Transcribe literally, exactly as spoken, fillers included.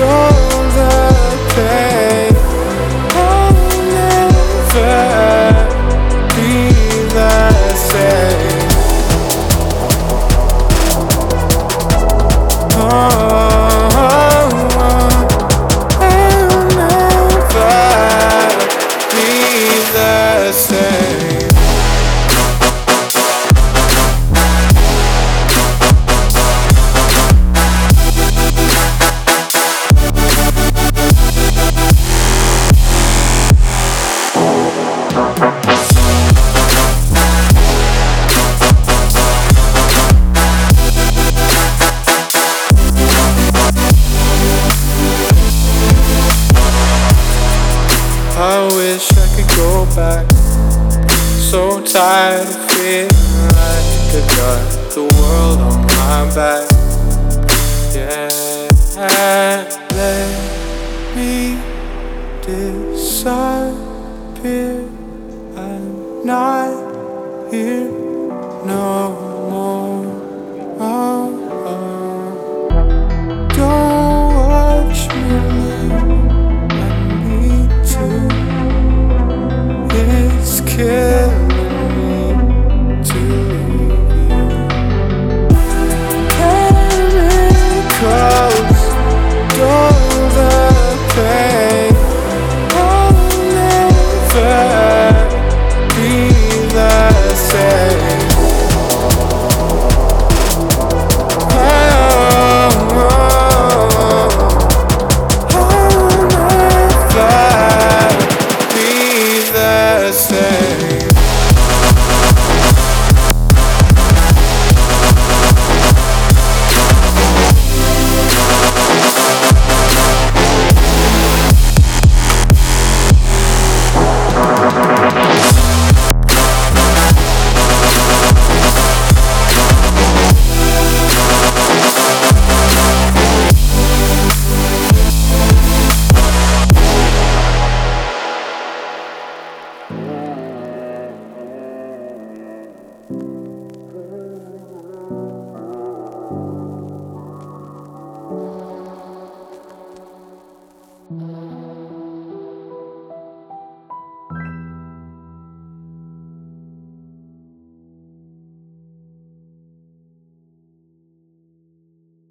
control the pain. I'll never be the same. Oh, I'll never be the same. I wish I could go back. So tired of feeling like I got the world on my back. Yeah, let me disappear. I'm not here